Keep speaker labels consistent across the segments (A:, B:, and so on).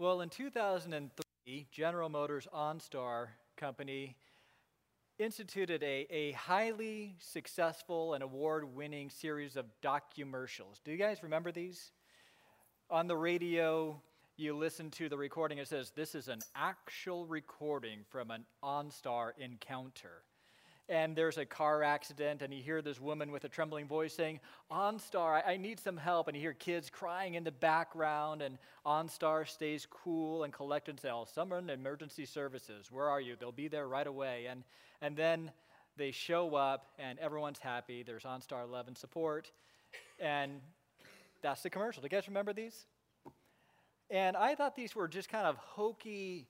A: Well, in 2003, General Motors OnStar Company instituted a highly successful and award-winning series of documercials. Do you guys remember these? On the radio, you listen to the recording, it says, "This is an actual recording from an OnStar encounter." And there's a car accident, and you hear this woman with a trembling voice saying, "OnStar, I need some help." And you hear kids crying in the background, and OnStar stays cool and collected and says, "Summon emergency services. Where are you? They'll be there right away." And then they show up, and everyone's happy. There's OnStar love and support. And that's the commercial. Do you guys remember these? And I thought these were just kind of hokey,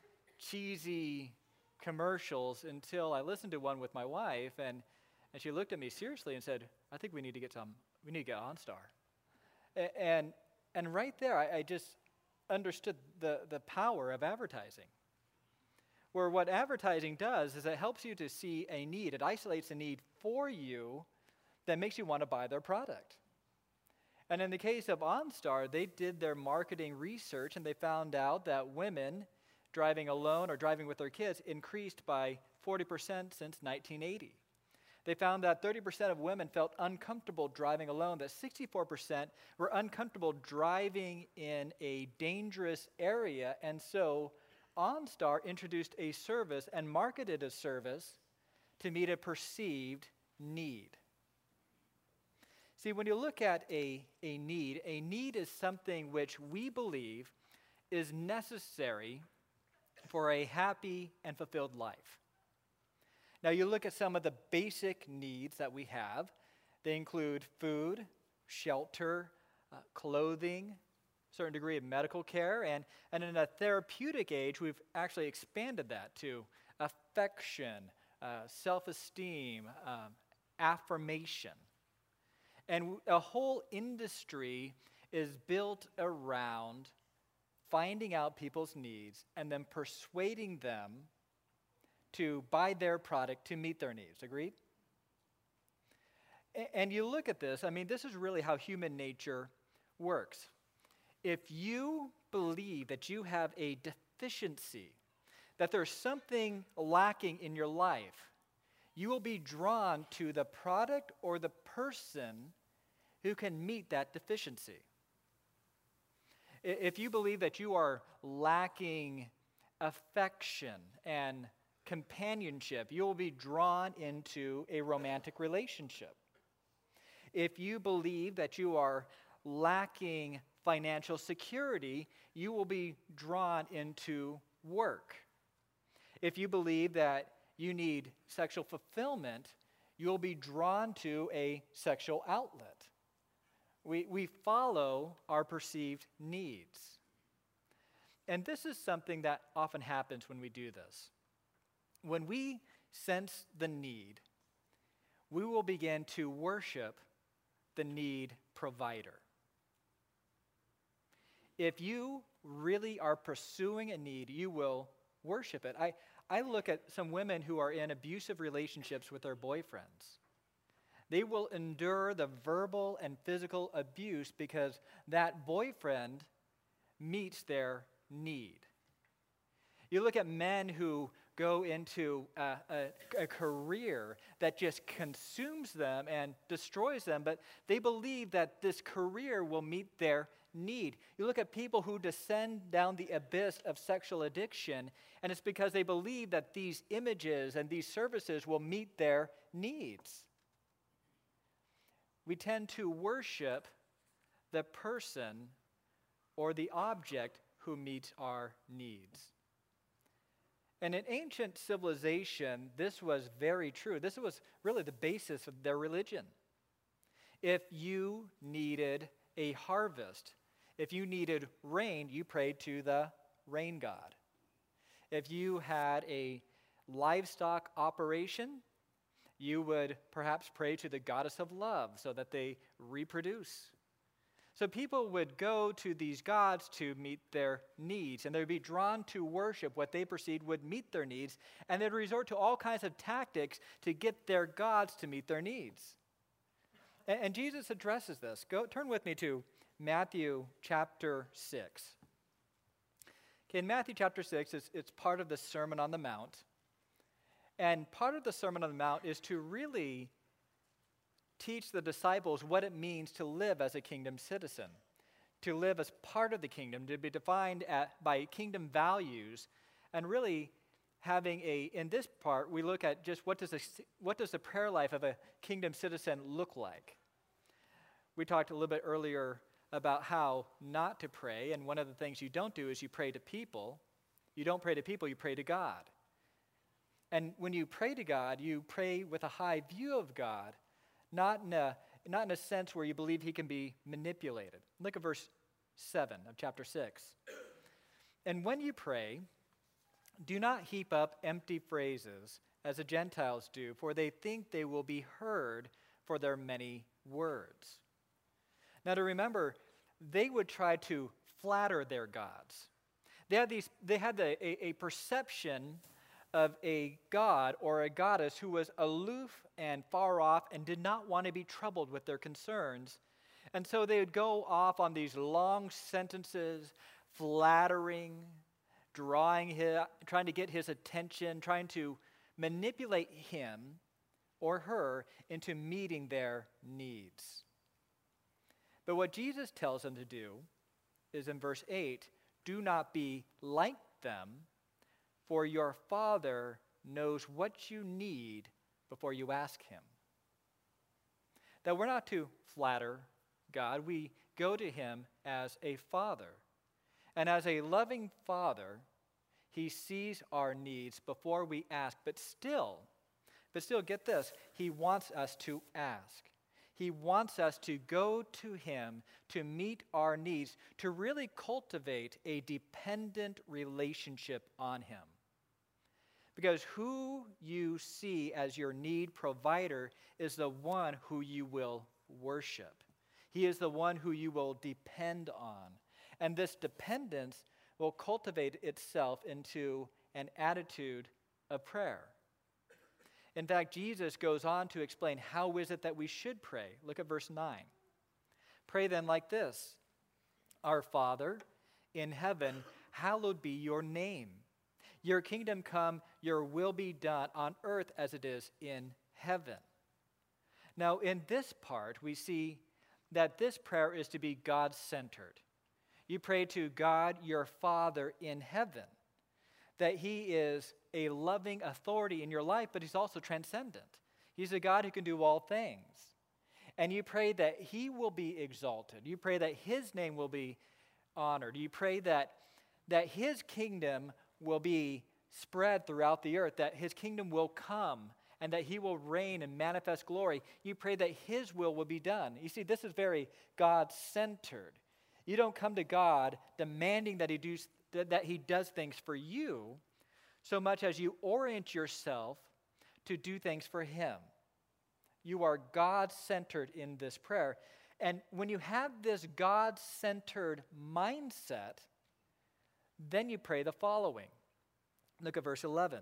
A: cheesy commercials until I listened to one with my wife, and she looked at me seriously and said, "I think we need to get OnStar." And right there, I just understood the power of advertising. Where what advertising does is it helps you to see a need. It isolates a need for you that makes you want to buy their product. And in the case of OnStar, they did their marketing research, and they found out that women driving alone or driving with their kids increased by 40% since 1980. They found that 30% of women felt uncomfortable driving alone, that 64% were uncomfortable driving in a dangerous area, and so OnStar introduced a service and marketed a service to meet a perceived need. See, when you look at a need is something which we believe is necessary for a happy and fulfilled life. Now, you look at some of the basic needs that we have. They include food, shelter, clothing, a certain degree of medical care, and in a therapeutic age, we've actually expanded that to affection, self-esteem, affirmation. And a whole industry is built around finding out people's needs and then persuading them to buy their product to meet their needs. Agreed? And you look at this, I mean, this is really how human nature works. If you believe that you have a deficiency, that there's something lacking in your life, you will be drawn to the product or the person who can meet that deficiency. If you believe that you are lacking affection and companionship, you will be drawn into a romantic relationship. If you believe that you are lacking financial security, you will be drawn into work. If you believe that you need sexual fulfillment, you'll be drawn to a sexual outlet. We follow our perceived needs. And this is something that often happens when we do this. When we sense the need, we will begin to worship the need provider. If you really are pursuing a need, you will worship it. I look at some women who are in abusive relationships with their boyfriends. They will endure the verbal and physical abuse because that boyfriend meets their need. You look at men who go into a career that just consumes them and destroys them, but they believe that this career will meet their need. You look at people who descend down the abyss of sexual addiction, and it's because they believe that these images and these services will meet their needs. We tend to worship the person or the object who meets our needs. And in ancient civilization, this was very true. This was really the basis of their religion. If you needed a harvest, if you needed rain, you prayed to the rain god. If you had a livestock operation, you would perhaps pray to the goddess of love so that they reproduce. So people would go to these gods to meet their needs, and they would be drawn to worship what they perceived would meet their needs, and they'd resort to all kinds of tactics to get their gods to meet their needs. And Jesus addresses this. Turn with me to Matthew chapter 6. Okay, in Matthew chapter 6, it's part of the Sermon on the Mount. And part of the Sermon on the Mount is to really teach the disciples what it means to live as a kingdom citizen, to live as part of the kingdom, to be defined by kingdom values, and really having in this part, we look at just what does the prayer life of a kingdom citizen look like. We talked a little bit earlier about how not to pray, and one of the things you don't do is you pray to people. You don't pray to people, you pray to God. And when you pray to God, you pray with a high view of God, not in a sense where you believe he can be manipulated. Look at verse 7 of chapter 6. And when you pray, do not heap up empty phrases as the Gentiles do, for they think they will be heard for their many words. Now to remember, they would try to flatter their gods. They had a perception of a god or a goddess who was aloof and far off and did not want to be troubled with their concerns. And so they would go off on these long sentences, flattering, trying to get his attention, trying to manipulate him or her into meeting their needs. But what Jesus tells them to do is in verse 8, do not be like them, for your Father knows what you need before you ask him. That we're not to flatter God, we go to him as a father. And as a loving father, he sees our needs before we ask, but still, get this, he wants us to ask. He wants us to go to him to meet our needs, to really cultivate a dependent relationship on him. Because who you see as your need provider is the one who you will worship. He is the one who you will depend on. And this dependence will cultivate itself into an attitude of prayer. In fact, Jesus goes on to explain how is it that we should pray. Look at verse 9. Pray then like this: Our Father in heaven, hallowed be your name. Your kingdom come, your will be done on earth as it is in heaven. Now, in this part, we see that this prayer is to be God-centered. You pray to God, your Father in heaven, that he is a loving authority in your life, but he's also transcendent. He's a God who can do all things. And you pray that he will be exalted. You pray that his name will be honored. You pray that his kingdom will be spread throughout the earth, that his kingdom will come, and that he will reign and manifest glory. You pray that his will be done. You see, this is very God-centered. You don't come to God demanding that he does things for you, so much as you orient yourself to do things for him. You are God-centered in this prayer. And when you have this God-centered mindset, then you pray the following. Look at verse 11.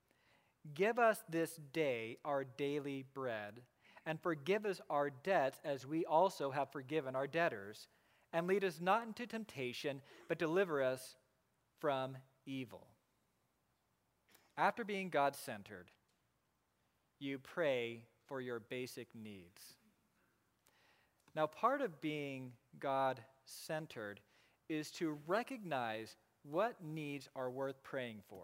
A: Give us this day our daily bread, and forgive us our debts as we also have forgiven our debtors. And lead us not into temptation, but deliver us from evil. After being God-centered, you pray for your basic needs. Now, part of being God-centered is to recognize what needs are worth praying for.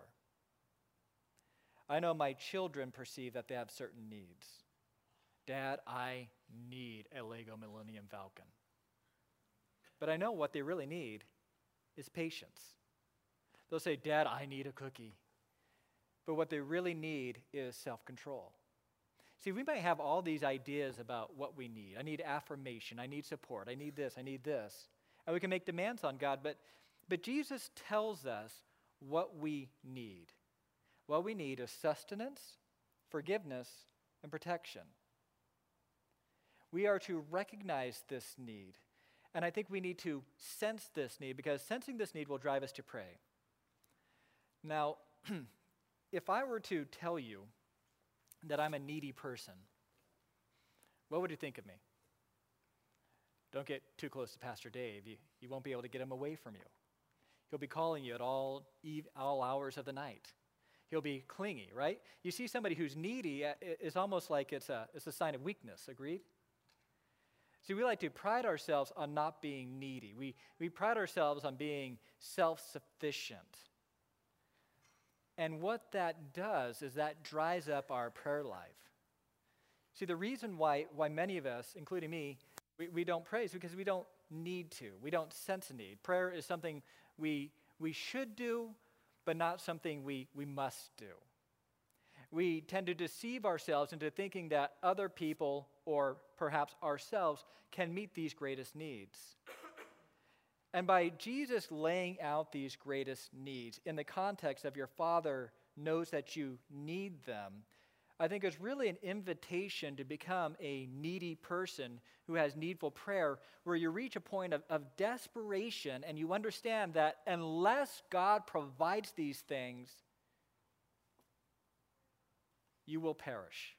A: I know my children perceive that they have certain needs. Dad, I need a Lego Millennium Falcon. But I know what they really need is patience. They'll say, Dad, I need a cookie. But what they really need is self-control. See, we might have all these ideas about what we need. I need affirmation. I need support. I need this. I need this. And we can make demands on God. But Jesus tells us what we need. What we need is sustenance, forgiveness, and protection. We are to recognize this need. And I think we need to sense this need, because sensing this need will drive us to pray. Now, if I were to tell you that I'm a needy person, what would you think of me? Don't get too close to Pastor Dave. You won't be able to get him away from you. He'll be calling you at all hours of the night. He'll be clingy, right? You see somebody who's needy is almost like it's a sign of weakness, agreed? See, we like to pride ourselves on not being needy. We pride ourselves on being self-sufficient. And what that does is that dries up our prayer life. See, the reason why many of us, including me, we don't pray is because we don't need to. We don't sense a need. Prayer is something we should do, but not something we must do. We tend to deceive ourselves into thinking that other people, or perhaps ourselves, can meet these greatest needs. And by Jesus laying out these greatest needs in the context of your Father knows that you need them, I think it's really an invitation to become a needy person who has needful prayer, where you reach a point of desperation and you understand that unless God provides these things, you will perish.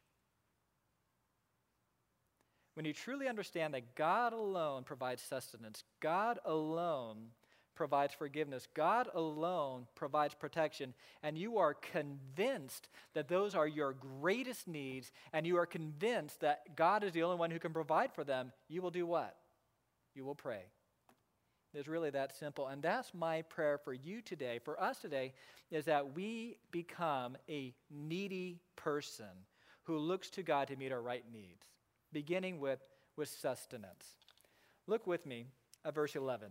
A: When you truly understand that God alone provides sustenance, God alone provides forgiveness, God alone provides protection, and you are convinced that those are your greatest needs, and you are convinced that God is the only one who can provide for them, you will do what? You will pray. It's really that simple. And that's my prayer for you today, for us today, is that we become a needy person who looks to God to meet our right needs, beginning with sustenance. Look with me at verse 11.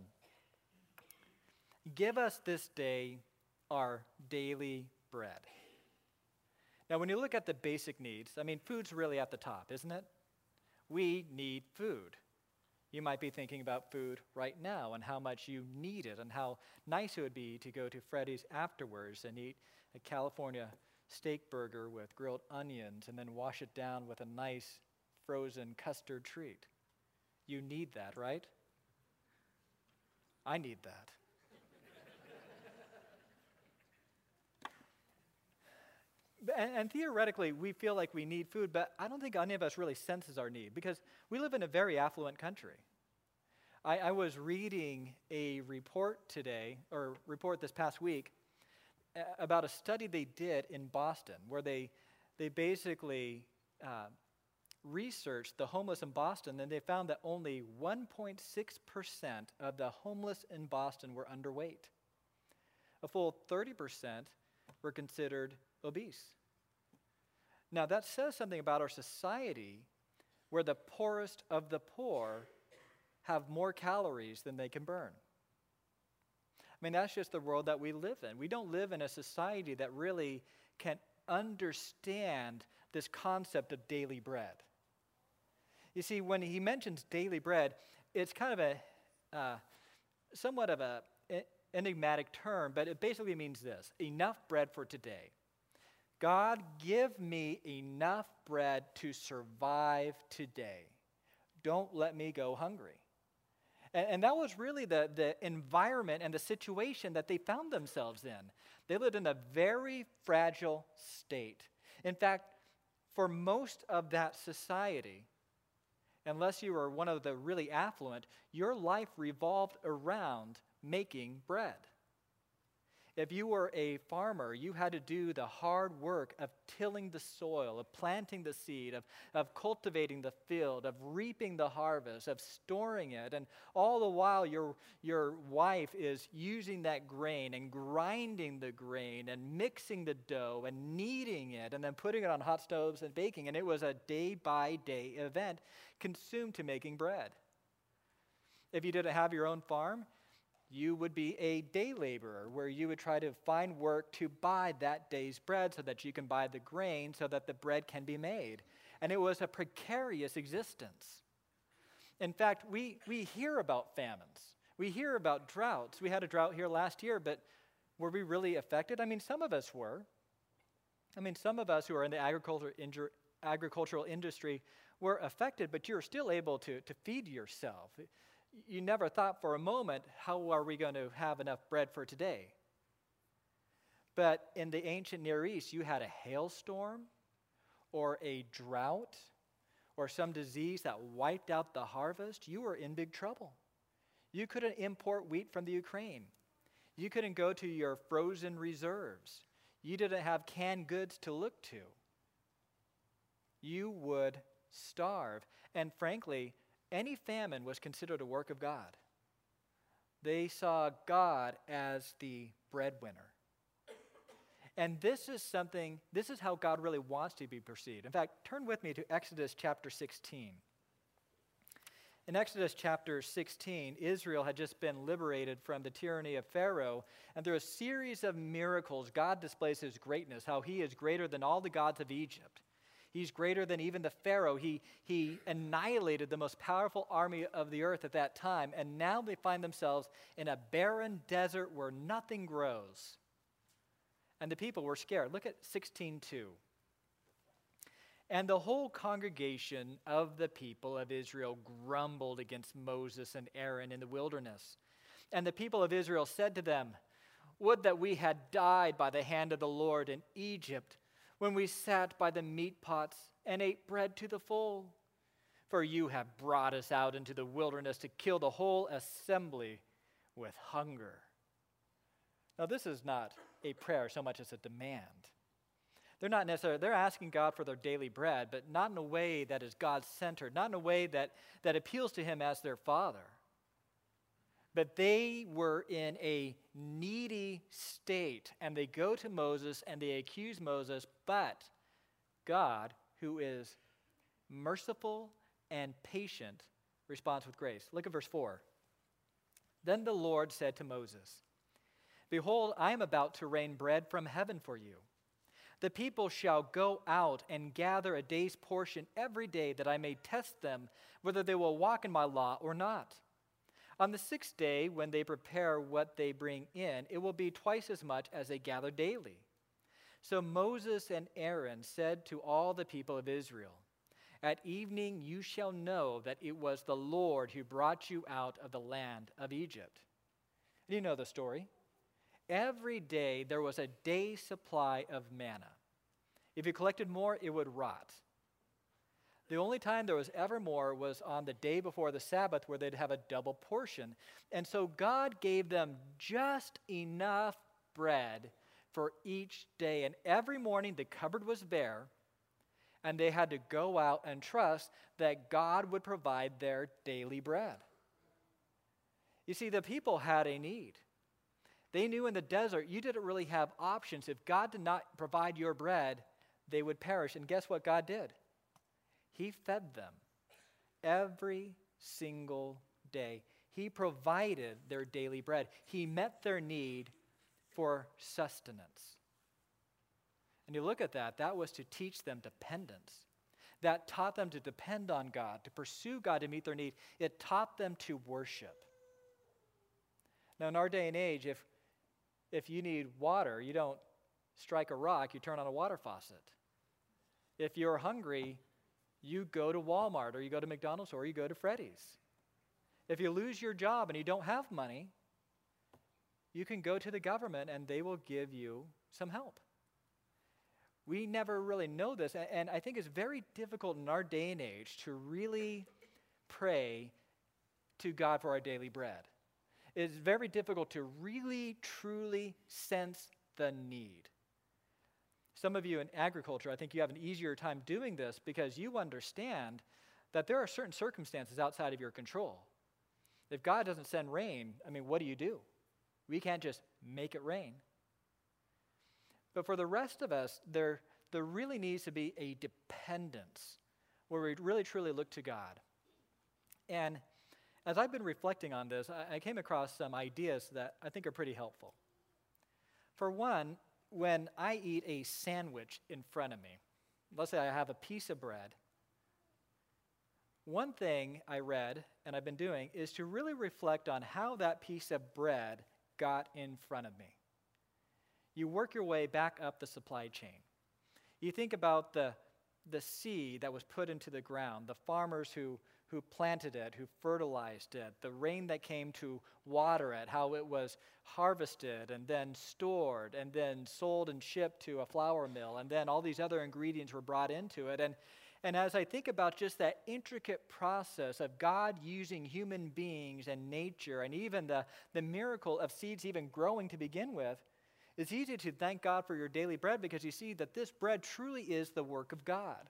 A: Give us this day our daily bread. Now, when you look at the basic needs, food's really at the top, isn't it? We need food. You might be thinking about food right now and how much you need it and how nice it would be to go to Freddy's afterwards and eat a California steak burger with grilled onions and then wash it down with a nice frozen custard treat. You need that, right? I need that. And theoretically, we feel like we need food, but I don't think any of us really senses our need because we live in a very affluent country. I was reading a report this past week, about a study they did in Boston where they basically researched the homeless in Boston, and they found that only 1.6% of the homeless in Boston were underweight. A full 30% were considered obese. Now, that says something about our society where the poorest of the poor have more calories than they can burn. That's just the world that we live in. We don't live in a society that really can understand this concept of daily bread. You see, when he mentions daily bread, it's kind of somewhat of an enigmatic term, but it basically means this: enough bread for today. God, give me enough bread to survive today. Don't let me go hungry. And that was really the environment and the situation that they found themselves in. They lived in a very fragile state. In fact, for most of that society, unless you were one of the really affluent, your life revolved around making bread. If you were a farmer, you had to do the hard work of tilling the soil, of planting the seed, of cultivating the field, of reaping the harvest, of storing it. And all the while, your wife is using that grain and grinding the grain and mixing the dough and kneading it and then putting it on hot stoves and baking. And it was a day-by-day event consumed to making bread. If you didn't have your own farm, you would be a day laborer, where you would try to find work to buy that day's bread so that you can buy the grain so that the bread can be made. And it was a precarious existence. In fact, we hear about famines. We hear about droughts. We had a drought here last year, but were we really affected? Some of us were. Some of us who are in the agricultural industry were affected, but you're still able to feed yourself. You never thought for a moment, how are we going to have enough bread for today? But in the ancient Near East, you had a hailstorm or a drought or some disease that wiped out the harvest, you were in big trouble. You couldn't import wheat from the Ukraine. You couldn't go to your frozen reserves. You didn't have canned goods to look to. You would starve. And frankly, any famine was considered a work of God. They saw God as the breadwinner. And this is how God really wants to be perceived. In fact, turn with me to Exodus chapter 16. In Exodus chapter 16, Israel had just been liberated from the tyranny of Pharaoh, and through a series of miracles, God displays his greatness, how he is greater than all the gods of Egypt. He's greater than even the Pharaoh. He annihilated the most powerful army of the earth at that time, and now they find themselves in a barren desert where nothing grows. And the people were scared. Look at 16:2. And the whole congregation of the people of Israel grumbled against Moses and Aaron in the wilderness. And the people of Israel said to them, "Would that we had died by the hand of the Lord in Egypt, when we sat by the meat pots and ate bread to the full. For you have brought us out into the wilderness to kill the whole assembly with hunger." Now, this is not a prayer so much as a demand. They're asking God for their daily bread, but not in a way that is God-centered, not in a way that appeals to him as their father. But they were in a needy state, and they go to Moses and they accuse Moses, but God, who is merciful and patient, responds with grace. Look at verse 4. Then the Lord said to Moses, "Behold, I am about to rain bread from heaven for you. The people shall go out and gather a day's portion every day, that I may test them whether they will walk in my law or not. On the 6th day, when they prepare what they bring in, it will be twice as much as they gather daily." So Moses and Aaron said to all the people of Israel, "At evening you shall know that it was the Lord who brought you out of the land of Egypt." And you know the story. Every day there was a day's supply of manna. If you collected more, it would rot. The only time there was ever more was on the day before the Sabbath, where they'd have a double portion. And so God gave them just enough bread for each day. And every morning the cupboard was bare, and they had to go out and trust that God would provide their daily bread. You see, the people had a need. They knew in the desert you didn't really have options. If God did not provide your bread, they would perish. And guess what God did? He fed them every single day. He provided their daily bread. He met their need for sustenance. And you look at that, that was to teach them dependence. That taught them to depend on God, to pursue God to meet their need. It taught them to worship. Now, in our day and age, if you need water, you don't strike a rock, you turn on a water faucet. If you're hungry, you go to Walmart, or you go to McDonald's, or you go to Freddy's. If you lose your job and you don't have money, you can go to the government and they will give you some help. We never really know this, and I think it's very difficult in our day and age to really pray to God for our daily bread. It's very difficult to really, truly sense the need. Some of you in agriculture, I think you have an easier time doing this because you understand that there are certain circumstances outside of your control. If God doesn't send rain, what do? We can't just make it rain. But for the rest of us, there really needs to be a dependence where we really, truly look to God. And as I've been reflecting on this, I came across some ideas that I think are pretty helpful. For one, when I eat a sandwich in front of me, let's say I have a piece of bread, one thing I read, and I've been doing, is to really reflect on how that piece of bread got in front of me. You work your way back up the supply chain. You think about the seed that was put into the ground, the farmers who planted it, who fertilized it, the rain that came to water it, how it was harvested and then stored and then sold and shipped to a flour mill, and then all these other ingredients were brought into it. And as I think about just that intricate process of God using human beings and nature and even the miracle of seeds even growing to begin with, it's easy to thank God for your daily bread because you see that this bread truly is the work of God.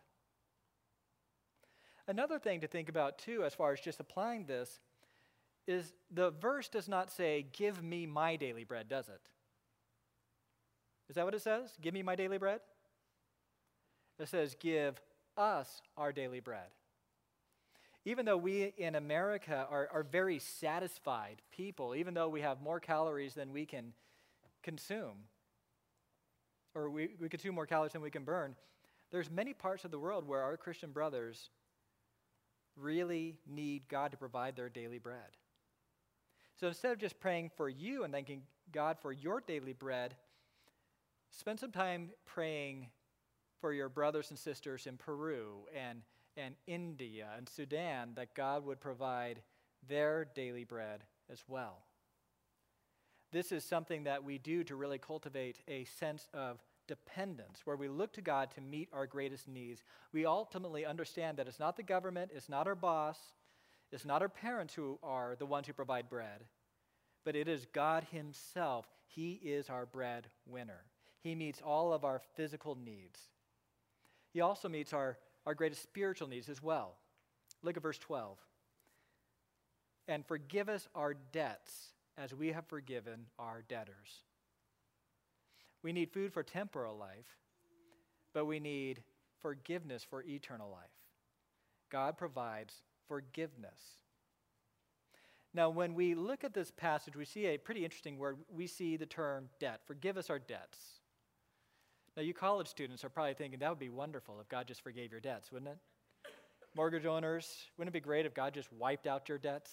A: Another thing to think about too, as far as just applying this, is the verse does not say, give me my daily bread, does it? Is that what it says? Give me my daily bread? It says, give us our daily bread. Even though we in America are very satisfied people, even though we have more calories than we can consume, or we consume more calories than we can burn, there's many parts of the world where our Christian brothers really need God to provide their daily bread. So instead of just praying for you and thanking God for your daily bread, spend some time praying for your brothers and sisters in Peru and India and Sudan, that God would provide their daily bread as well. This is something that we do to really cultivate a sense of dependence, where we look to God to meet our greatest needs. We ultimately understand that it's not the government, it's not our boss, it's not our parents who are the ones who provide bread, but it is God himself. He is our bread winner. He meets all of our physical needs. He also meets our greatest spiritual needs as well. Look at verse 12. And forgive us our debts as we have forgiven our debtors. We need food for temporal life, but we need forgiveness for eternal life. God provides forgiveness. Now, when we look at this passage, we see a pretty interesting word. We see the term debt. Forgive us our debts. Now, you college students are probably thinking that would be wonderful if God just forgave your debts, wouldn't it? Mortgage owners, wouldn't it be great if God just wiped out your debts?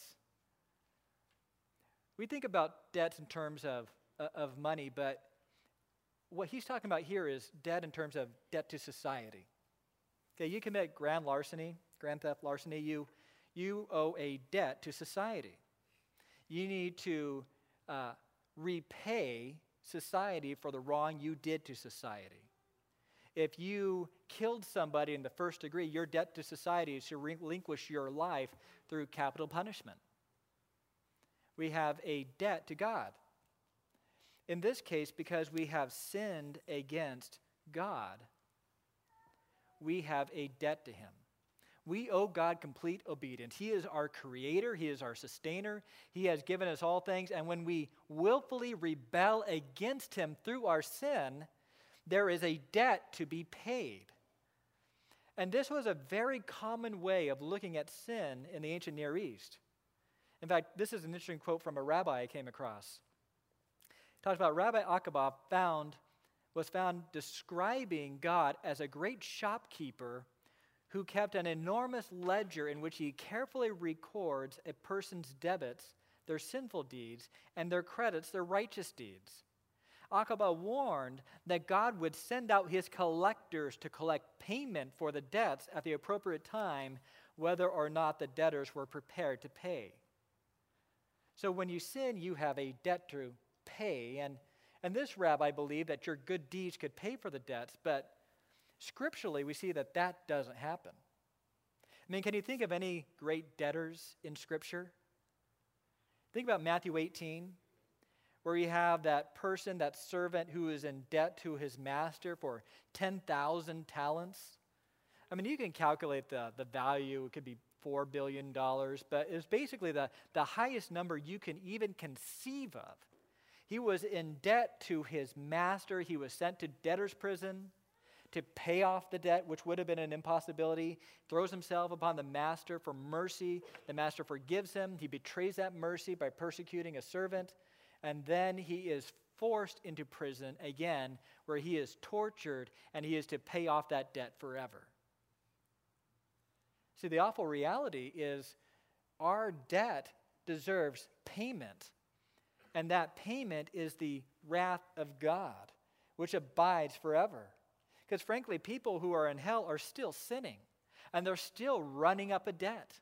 A: We think about debts in terms of money, but what he's talking about here is debt in terms of debt to society. Okay, you commit grand theft larceny, you owe a debt to society. You need to repay society for the wrong you did to society. If you killed somebody in the first degree, your debt to society is to relinquish your life through capital punishment. We have a debt to God. In this case, because we have sinned against God, we have a debt to him. We owe God complete obedience. He is our creator. He is our sustainer. He has given us all things. And when we willfully rebel against him through our sin, there is a debt to be paid. And this was a very common way of looking at sin in the ancient Near East. In fact, this is an interesting quote from a rabbi I came across. He talks about Rabbi Akiba was found describing God as a great shopkeeper who kept an enormous ledger in which he carefully records a person's debits, their sinful deeds, and their credits, their righteous deeds. Akiba warned that God would send out his collectors to collect payment for the debts at the appropriate time, whether or not the debtors were prepared to pay. So when you sin, you have a debt to pay, and this rabbi believed that your good deeds could pay for the debts, but scripturally, we see that that doesn't happen. I mean, can you think of any great debtors in Scripture? Think about Matthew 18, where you have that person, that servant who is in debt to his master for 10,000 talents. I mean, you can calculate the value. It could be $4 billion, but it's basically the highest number you can even conceive of. He was in debt to his master. He was sent to debtor's prison to pay off the debt, which would have been an impossibility. Throws himself upon the master for mercy. The master forgives him. He betrays that mercy by persecuting a servant. And then he is forced into prison again, where he is tortured and he is to pay off that debt forever. See, the awful reality is our debt deserves payment. And that payment is the wrath of God, which abides forever. Because frankly, people who are in hell are still sinning, and they're still running up a debt.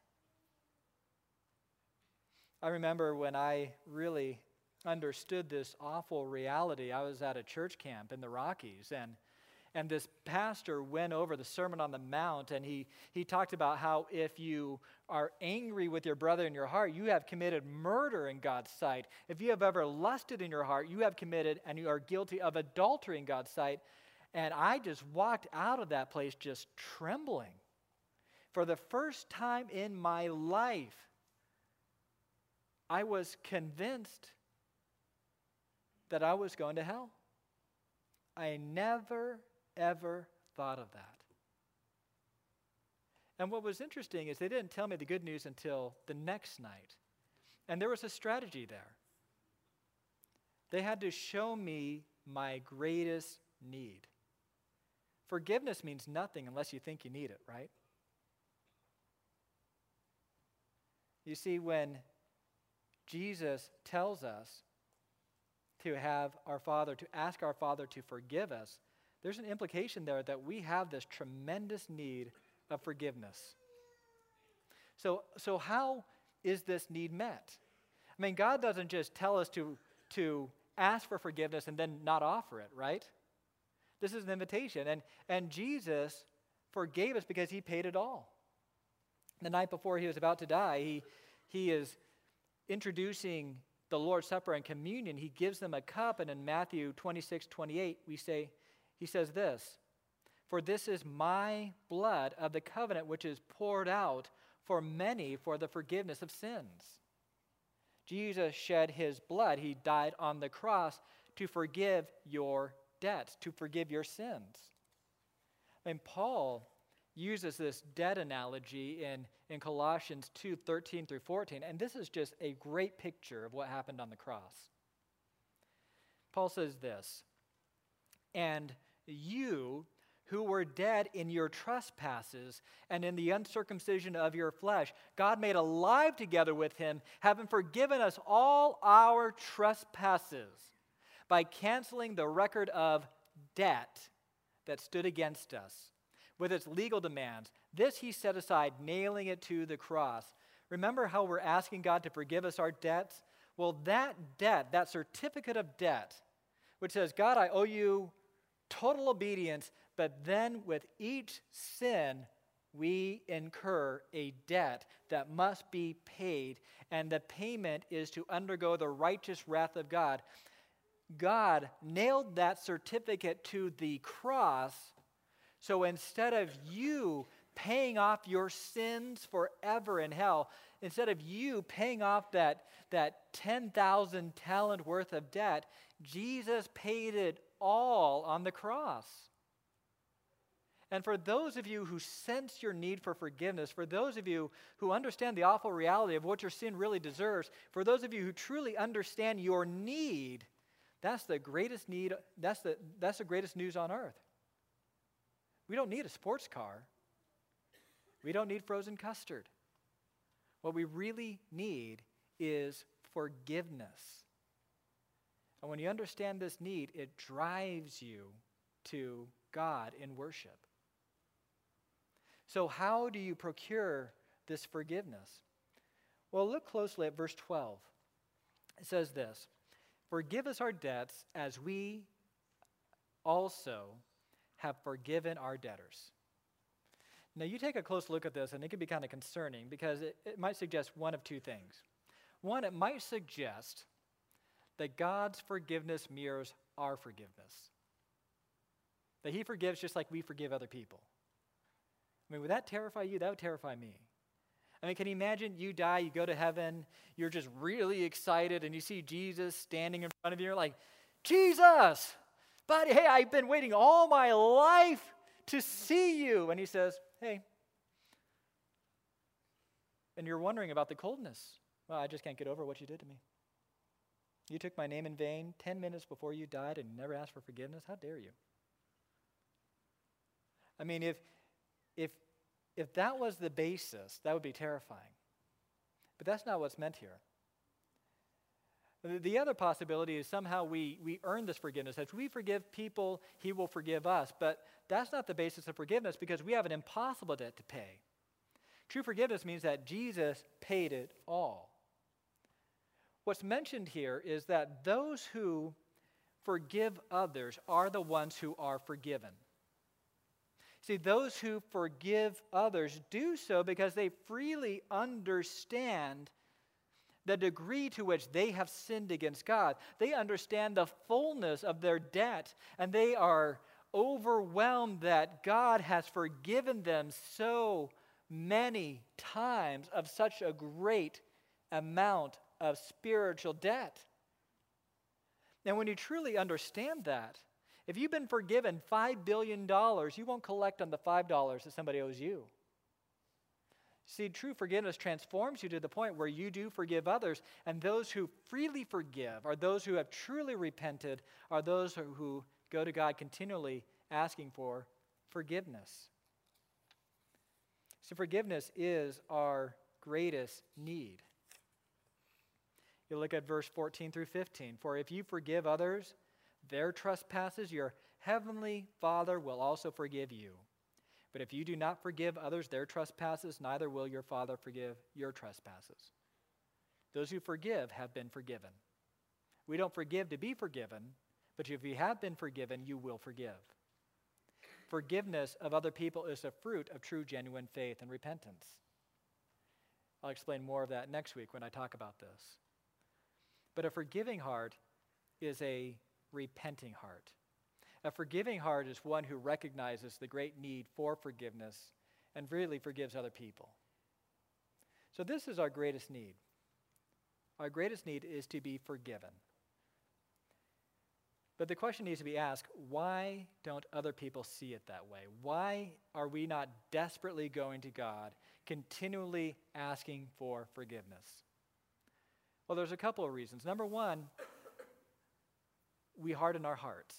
A: I remember when I really understood this awful reality, I was at a church camp in the Rockies, And this pastor went over the Sermon on the Mount, and he talked about how if you are angry with your brother in your heart, you have committed murder in God's sight. If you have ever lusted in your heart, you have committed and you are guilty of adultery in God's sight. And I just walked out of that place just trembling. For the first time in my life, I was convinced that I was going to hell. I never, ever thought of that. And what was interesting is they didn't tell me the good news until the next night. And there was a strategy there. They had to show me my greatest need. Forgiveness means nothing unless you think you need it, right? You see, when Jesus tells us to have our Father, to ask our Father to forgive us, there's an implication there that we have this tremendous need of forgiveness. So how is this need met? I mean, God doesn't just tell us to ask for forgiveness and then not offer it, right? This is an invitation. And Jesus forgave us because he paid it all. The night before he was about to die, he is introducing the Lord's Supper and communion. He gives them a cup, and in Matthew 26:28, he says this, "For this is my blood of the covenant, which is poured out for many for the forgiveness of sins." Jesus shed his blood. He died on the cross to forgive your debts, to forgive your sins. And Paul uses this debt analogy in Colossians 2:13 through 14, and this is just a great picture of what happened on the cross. Paul says this, "And you who were dead in your trespasses and in the uncircumcision of your flesh, God made alive together with him, having forgiven us all our trespasses by canceling the record of debt that stood against us with its legal demands. This he set aside, nailing it to the cross." Remember how we're asking God to forgive us our debts? Well, that debt, that certificate of debt, which says, God, I owe you total obedience, but then with each sin, we incur a debt that must be paid, and the payment is to undergo the righteous wrath of God. God nailed that certificate to the cross, so instead of you paying off your sins forever in hell, instead of you paying off that 10,000 talent worth of debt, Jesus paid it all on the cross. And for those of you who sense your need for forgiveness, for those of you who understand the awful reality of what your sin really deserves, for those of you who truly understand your need, that's the greatest need, that's the greatest news on earth. We don't need a sports car. We don't need frozen custard. What we really need is forgiveness. And when you understand this need, it drives you to God in worship. So how do you procure this forgiveness? Well, look closely at verse 12. It says this, "Forgive us our debts as we also have forgiven our debtors." Now, you take a close look at this, and it can be kind of concerning because it might suggest one of two things. One, it might suggest that God's forgiveness mirrors our forgiveness. That he forgives just like we forgive other people. I mean, would that terrify you? That would terrify me. I mean, can you imagine you die, you go to heaven, you're just really excited, and you see Jesus standing in front of you, you're like, Jesus, buddy, hey, I've been waiting all my life to see you. And he says, hey. And you're wondering about the coldness. Well, I just can't get over what you did to me. You took my name in vain 10 minutes before you died and never asked for forgiveness. How dare you? I mean, if that was the basis, that would be terrifying. But that's not what's meant here. The other possibility is somehow we earn this forgiveness. As we forgive people, he will forgive us. But that's not the basis of forgiveness because we have an impossible debt to pay. True forgiveness means that Jesus paid it all. What's mentioned here is that those who forgive others are the ones who are forgiven. See, those who forgive others do so because they freely understand the degree to which they have sinned against God. They understand the fullness of their debt, and they are overwhelmed that God has forgiven them so many times of such a great amount of spiritual debt. And when you truly understand that, if you've been forgiven $5 billion, you won't collect on the $5 that somebody owes you. See, true forgiveness transforms you to the point where you do forgive others, and those who freely forgive are those who have truly repented, are those who go to God continually asking for forgiveness. So forgiveness is our greatest need. You look at verse 14 through 15. For if you forgive others their trespasses, your heavenly Father will also forgive you. But if you do not forgive others their trespasses, neither will your Father forgive your trespasses. Those who forgive have been forgiven. We don't forgive to be forgiven, but if you have been forgiven, you will forgive. Forgiveness of other people is a fruit of true, genuine faith and repentance. I'll explain more of that next week when I talk about this. But a forgiving heart is a repenting heart. A forgiving heart is one who recognizes the great need for forgiveness and really forgives other people. So this is our greatest need. Our greatest need is to be forgiven. But the question needs to be asked, why don't other people see it that way? Why are we not desperately going to God, continually asking for forgiveness? Well, there's a couple of reasons. Number one, we harden our hearts.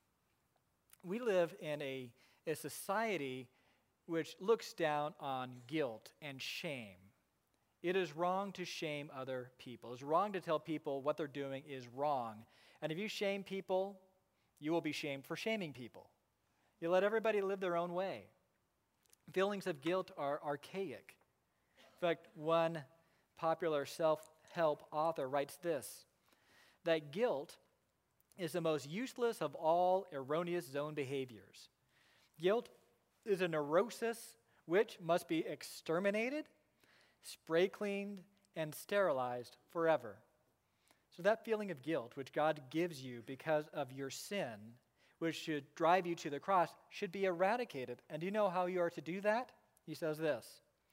A: We live in a society which looks down on guilt and shame. It is wrong to shame other people. It's wrong to tell people what they're doing is wrong. And if you shame people, you will be shamed for shaming people. You let everybody live their own way. Feelings of guilt are archaic. In fact, one popular self-help author writes this, that guilt is the most useless of all erroneous zone behaviors. Guilt is a neurosis which must be exterminated, spray cleaned, and sterilized forever. So that feeling of guilt which God gives you because of your sin, which should drive you to the cross, should be eradicated. And do you know how you are to do that? He says this,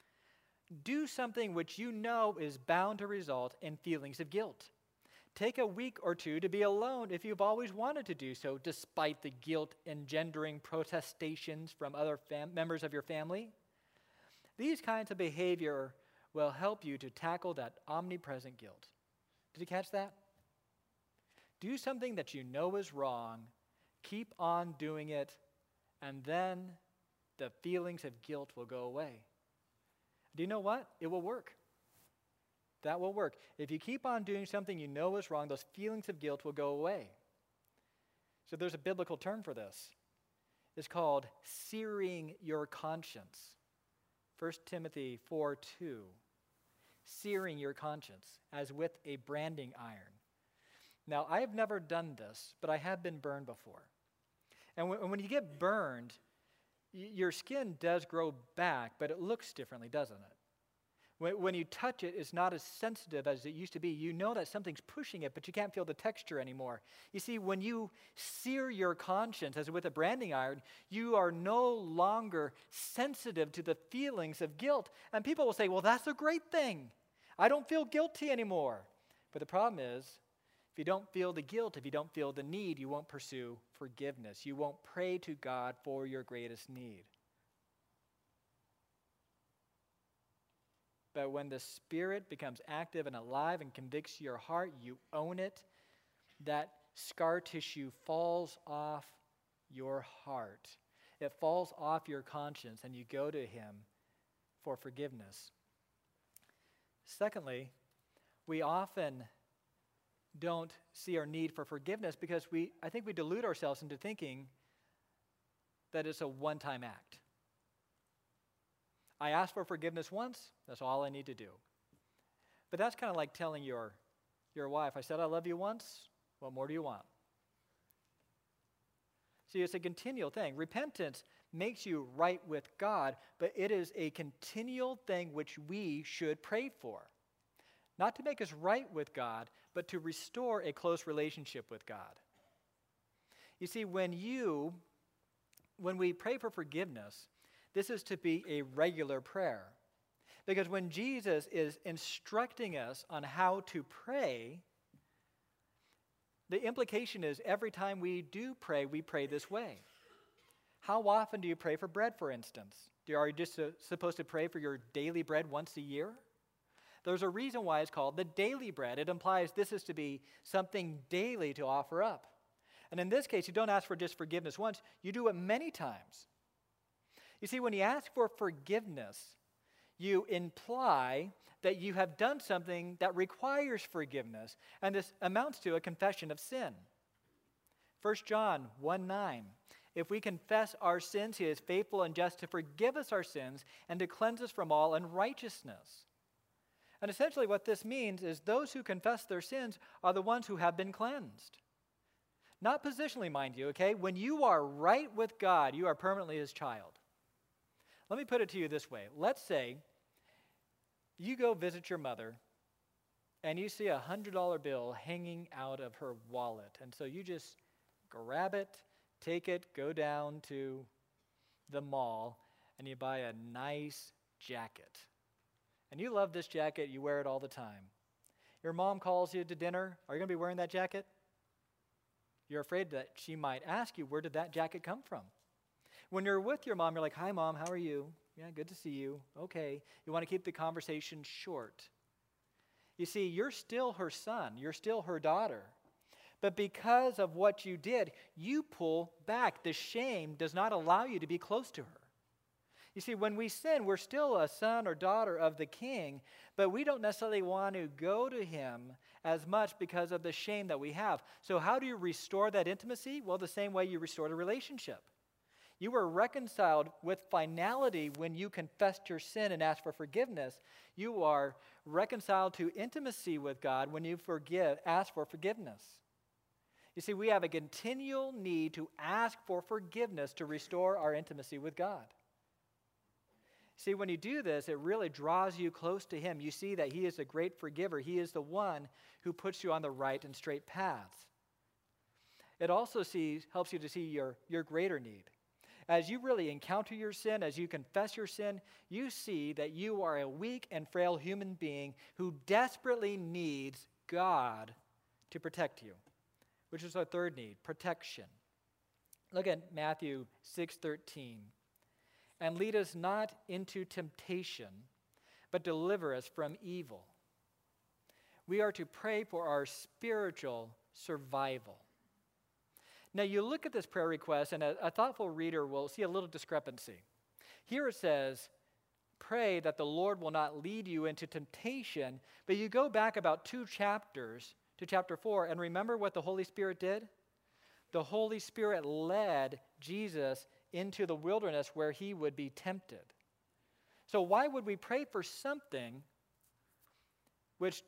A: do something which you know is bound to result in feelings of guilt. Take a week or two to be alone if you've always wanted to do so, despite the guilt engendering protestations from other members of your family. These kinds of behavior will help you to tackle that omnipresent guilt. Did you catch that? Do something that you know is wrong, keep on doing it, and then the feelings of guilt will go away. Do you know what? It will work. That will work. If you keep on doing something you know is wrong, those feelings of guilt will go away. So there's a biblical term for this. It's called searing your conscience. 1 Timothy 4:2. Searing your conscience as with a branding iron. Now, I have never done this, but I have been burned before. And when you get burned, your skin does grow back, but it looks differently, doesn't it? When you touch it, it's not as sensitive as it used to be. You know that something's pushing it, but you can't feel the texture anymore. You see, when you sear your conscience, as with a branding iron, you are no longer sensitive to the feelings of guilt. And people will say, well, that's a great thing. I don't feel guilty anymore. But the problem is, if you don't feel the guilt, if you don't feel the need, you won't pursue forgiveness. You won't pray to God for your greatest need. But when the Spirit becomes active and alive and convicts your heart, you own it, that scar tissue falls off your heart. It falls off your conscience, and you go to Him for forgiveness. Secondly, we often don't see our need for forgiveness because I think we delude ourselves into thinking that it's a one-time act. I asked for forgiveness once, that's all I need to do. But that's kind of like telling your wife, I said I love you once, what more do you want? See, it's a continual thing. Repentance makes you right with God, but it is a continual thing which we should pray for. Not to make us right with God, but to restore a close relationship with God. You see, when we pray for forgiveness, this is to be a regular prayer. Because when Jesus is instructing us on how to pray, the implication is every time we do pray, we pray this way. How often do you pray for bread, for instance? Are you just supposed to pray for your daily bread once a year? There's a reason why it's called the daily bread. It implies this is to be something daily to offer up. And in this case, you don't ask for just forgiveness once, you do it many times. You see, when you ask for forgiveness, you imply that you have done something that requires forgiveness, and this amounts to a confession of sin. 1 John 1:9, if we confess our sins, he is faithful and just to forgive us our sins and to cleanse us from all unrighteousness. And essentially what this means is those who confess their sins are the ones who have been cleansed. Not positionally, mind you, okay? When you are right with God, you are permanently his child. Let me put it to you this way. Let's say you go visit your mother and you see a $100 bill hanging out of her wallet. And so you just grab it, take it, go down to the mall, and you buy a nice jacket. And you love this jacket, you wear it all the time. Your mom calls you to dinner. Are you going to be wearing that jacket? You're afraid that she might ask you, where did that jacket come from? When you're with your mom, you're like, hi, Mom, how are you? Yeah, good to see you. Okay. You want to keep the conversation short. You see, you're still her son. You're still her daughter. But because of what you did, you pull back. The shame does not allow you to be close to her. You see, when we sin, we're still a son or daughter of the king, but we don't necessarily want to go to him as much because of the shame that we have. So how do you restore that intimacy? Well, the same way you restore the relationship. You were reconciled with finality when you confessed your sin and asked for forgiveness. You are reconciled to intimacy with God when you ask for forgiveness. You see, we have a continual need to ask for forgiveness to restore our intimacy with God. See, when you do this, it really draws you close to him. You see that he is a great forgiver. He is the one who puts you on the right and straight paths. It also helps you to see your greater need. As you really encounter your sin, as you confess your sin, you see that you are a weak and frail human being who desperately needs God to protect you, which is our third need, protection. Look at Matthew 6:13. And lead us not into temptation, but deliver us from evil. We are to pray for our spiritual survival. Now, you look at this prayer request, and a thoughtful reader will see a little discrepancy. Here it says, pray that the Lord will not lead you into temptation, but you go back about 2 chapters to chapter 4, and remember what the Holy Spirit did? The Holy Spirit led Jesus into the wilderness where he would be tempted. So why would we pray for something which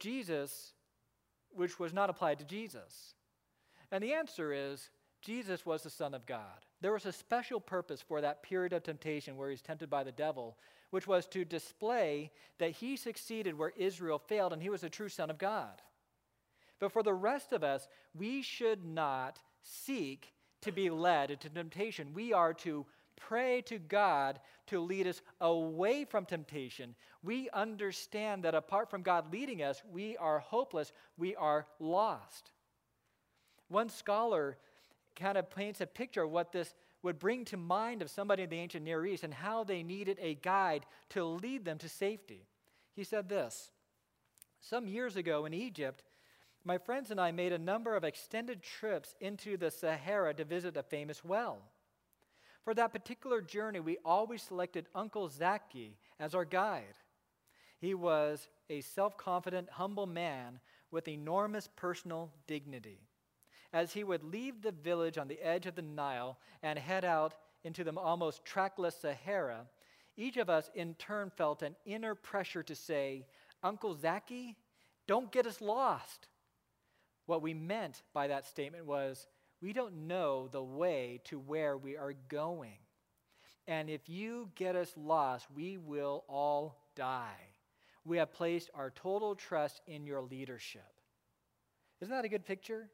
A: was not applied to Jesus? And the answer is, Jesus was the Son of God. There was a special purpose for that period of temptation where he's tempted by the devil, which was to display that he succeeded where Israel failed and he was a true Son of God. But for the rest of us, we should not seek to be led into temptation. We are to pray to God to lead us away from temptation. We understand that apart from God leading us, we are hopeless, we are lost. One scholar kind of paints a picture of what this would bring to mind of somebody in the ancient Near East and how they needed a guide to lead them to safety. He said this, some years ago in Egypt, my friends and I made a number of extended trips into the Sahara to visit a famous well. For that particular journey, we always selected Uncle Zaki as our guide. He was a self-confident, humble man with enormous personal dignity. As he would leave the village on the edge of the Nile and head out into the almost trackless Sahara, each of us in turn felt an inner pressure to say, Uncle Zaki, don't get us lost. What we meant by that statement was, We don't know the way to where we are going. And if you get us lost, we will all die. We have placed our total trust in your leadership. Isn't that a good picture?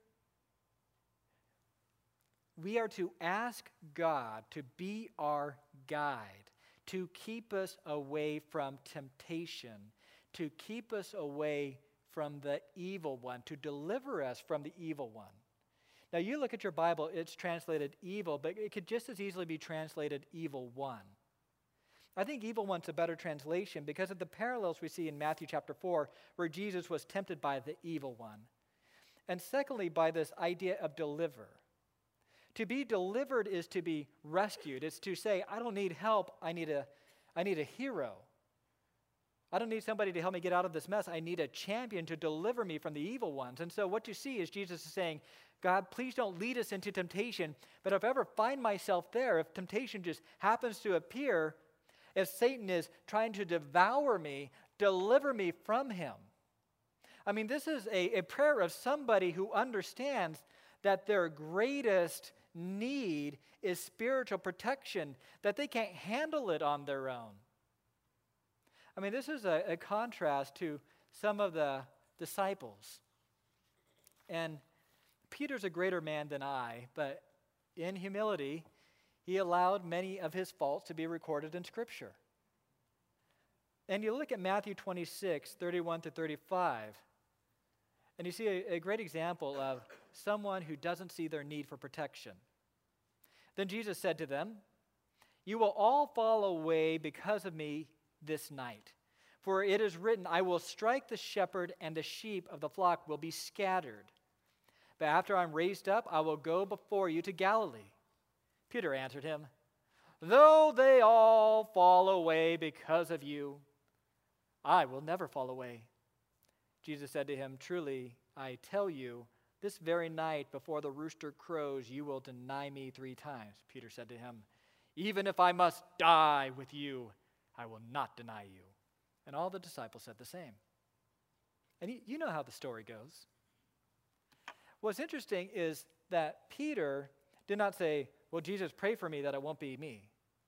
A: We are to ask God to be our guide, to keep us away from temptation, to keep us away from the evil one, to deliver us from the evil one. Now, you look at your Bible, it's translated evil, but it could just as easily be translated evil one. I think evil one's a better translation because of the parallels we see in Matthew chapter 4, where Jesus was tempted by the evil one. And secondly, by this idea of deliver. To be delivered is to be rescued. It's to say, I don't need help, I need a hero. I don't need somebody to help me get out of this mess. I need a champion to deliver me from the evil ones. And so what you see is Jesus is saying, God, please don't lead us into temptation, but if I ever find myself there, if temptation just happens to appear, if Satan is trying to devour me, deliver me from him. I mean, this is a prayer of somebody who understands that their greatest need is spiritual protection, that they can't handle it on their own. I mean, this is a contrast to some of the disciples. And Peter's a greater man than I, but in humility, he allowed many of his faults to be recorded in Scripture. And you look at Matthew 26, 31 to 35, and you see a great example of someone who doesn't see their need for protection. Then Jesus said to them, "You will all fall away because of me this night. For it is written, I will strike the shepherd, and the sheep of the flock will be scattered. But after I'm raised up, I will go before you to Galilee." Peter answered him, "Though they all fall away because of you, I will never fall away." Jesus said to him, "Truly, I tell you, this very night before the rooster crows, you will deny me 3 times." Peter said to him, "Even if I must die with you, I will not deny you." And all the disciples said the same. And you know how the story goes. What's interesting is that Peter did not say, "Well, Jesus, pray for me that it won't be me.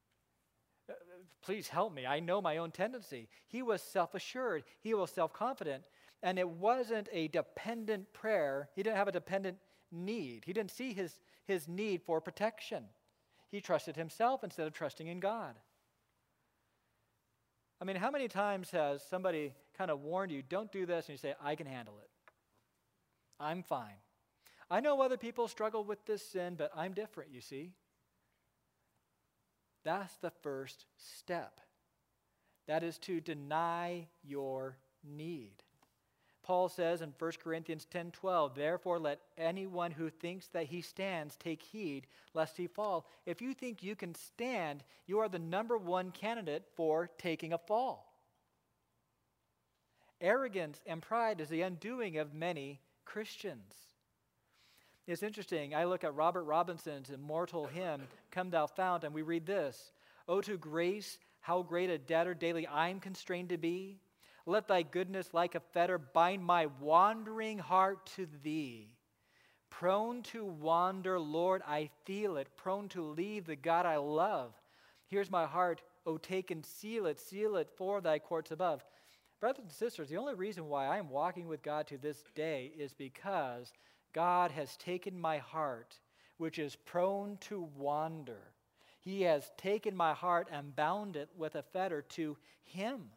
A: Please help me. I know my own tendency." He was self-assured. He was self-confident. And it wasn't a dependent prayer. He didn't have a dependent need. He didn't see his need for protection. He trusted himself instead of trusting in God. I mean, how many times has somebody kind of warned you, don't do this, and you say, I can handle it. I'm fine. I know other people struggle with this sin, but I'm different, you see. That's the first step. That is to deny your need. Paul says in 1 Corinthians 10:12, "Therefore let anyone who thinks that he stands take heed lest he fall." If you think you can stand, you are the number one candidate for taking a fall. Arrogance and pride is the undoing of many Christians. It's interesting. I look at Robert Robinson's immortal hymn, "Come Thou Fount," and we read this, "Oh, to grace, how great a debtor daily I'm constrained to be. Let thy goodness like a fetter bind my wandering heart to thee. Prone to wander, Lord, I feel it, prone to leave the God I love. Here's my heart, O take and seal it for thy courts above." Brothers and sisters, the only reason why I'm walking with God to this day is because God has taken my heart, which is prone to wander. He has taken my heart and bound it with a fetter to Him.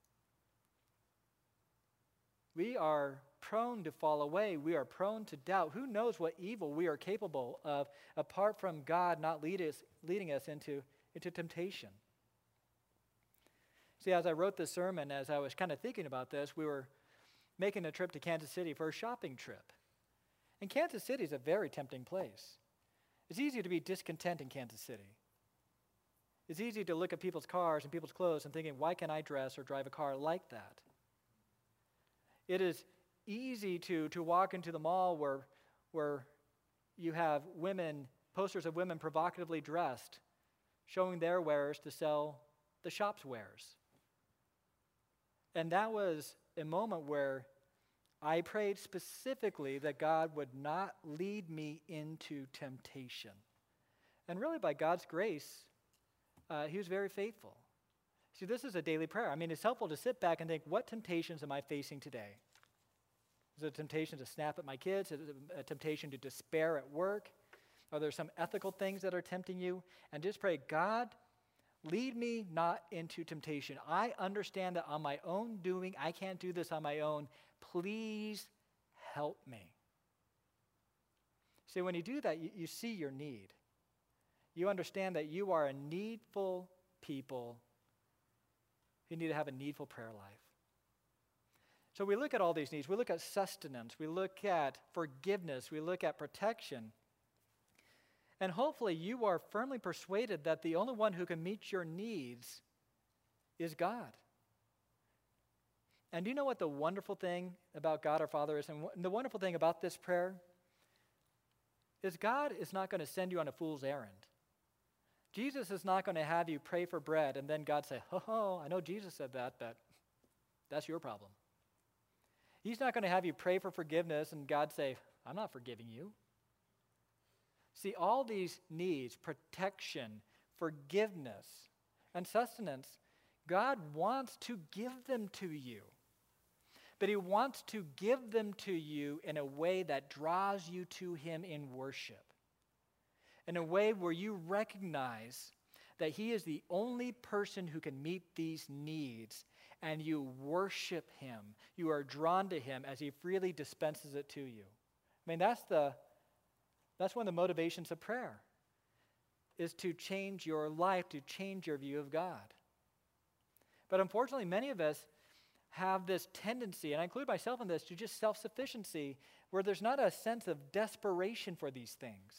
A: We are prone to fall away. We are prone to doubt. Who knows what evil we are capable of apart from God not leading us into temptation? See, as I wrote this sermon, as I was kind of thinking about this, we were making a trip to Kansas City for a shopping trip. And Kansas City is a very tempting place. It's easy to be discontent in Kansas City. It's easy to look at people's cars and people's clothes and thinking, why can't I dress or drive a car like that? It is easy to walk into the mall where you have posters of women provocatively dressed, showing their wares to sell the shop's wares. And that was a moment where I prayed specifically that God would not lead me into temptation. And really, by God's grace, he was very faithful. See, this is a daily prayer. I mean, it's helpful to sit back and think, what temptations am I facing today? Is it a temptation to snap at my kids? Is it a temptation to despair at work? Are there some ethical things that are tempting you? And just pray, God, lead me not into temptation. I understand that on my own doing, I can't do this on my own. Please help me. See, when you do that, you see your need. You understand that you are a needful people who need to have a needful prayer life. So we look at all these needs. We look at sustenance. We look at forgiveness. We look at protection. And hopefully you are firmly persuaded that the only one who can meet your needs is God. And do you know what the wonderful thing about God our Father is? And the wonderful thing about this prayer is God is not going to send you on a fool's errand. Jesus is not going to have you pray for bread and then God say, oh, I know Jesus said that, but that's your problem. He's not going to have you pray for forgiveness and God say, I'm not forgiving you. See, all these needs, protection, forgiveness, and sustenance, God wants to give them to you. But he wants to give them to you in a way that draws you to him in worship. In a way where you recognize that he is the only person who can meet these needs, and you worship him. You are drawn to him as he freely dispenses it to you. I mean, that's one of the motivations of prayer, is to change your life, to change your view of God. But unfortunately, many of us have this tendency, and I include myself in this, to just self-sufficiency, where there's not a sense of desperation for these things.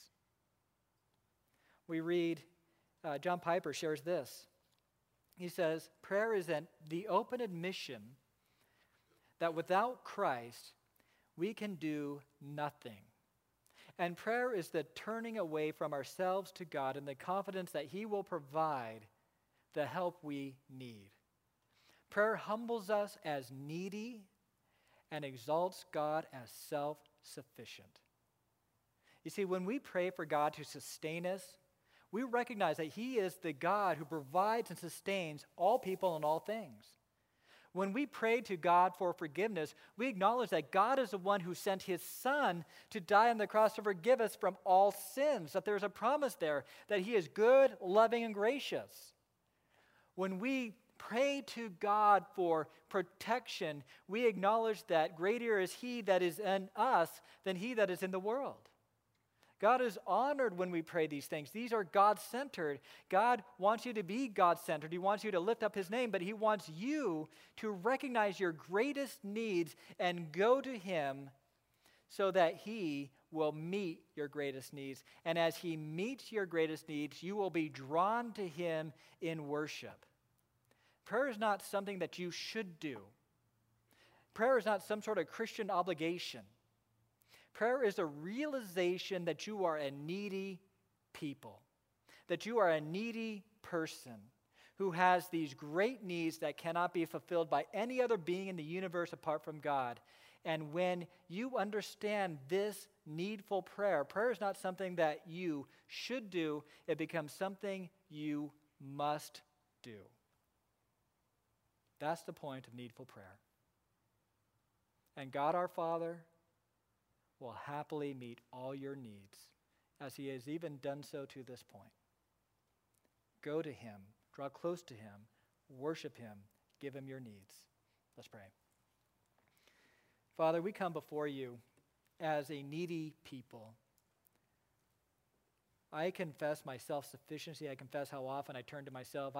A: We read, John Piper shares this. He says, prayer is the open admission that without Christ, we can do nothing. And prayer is the turning away from ourselves to God in the confidence that he will provide the help we need. Prayer humbles us as needy and exalts God as self-sufficient. You see, when we pray for God to sustain us, we recognize that he is the God who provides and sustains all people and all things. When we pray to God for forgiveness, we acknowledge that God is the one who sent his Son to die on the cross to forgive us from all sins, that there's a promise there that he is good, loving, and gracious. When we pray to God for protection, we acknowledge that greater is he that is in us than he that is in the world. God is honored when we pray these things. These are God-centered. God wants you to be God-centered. He wants you to lift up his name, but he wants you to recognize your greatest needs and go to him so that he will meet your greatest needs. And as he meets your greatest needs, you will be drawn to him in worship. Prayer is not something that you should do. Prayer is not some sort of Christian obligation. Prayer is a realization that you are a needy people, that you are a needy person who has these great needs that cannot be fulfilled by any other being in the universe apart from God. And when you understand this needful prayer, prayer is not something that you should do, it becomes something you must do. That's the point of needful prayer. And God our Father will happily meet all your needs, as he has even done so to this point. Go to him, draw close to him, worship him, give him your needs. Let's pray. Father, we come before you as a needy people. I confess my self-sufficiency. I confess how often I turn to myself.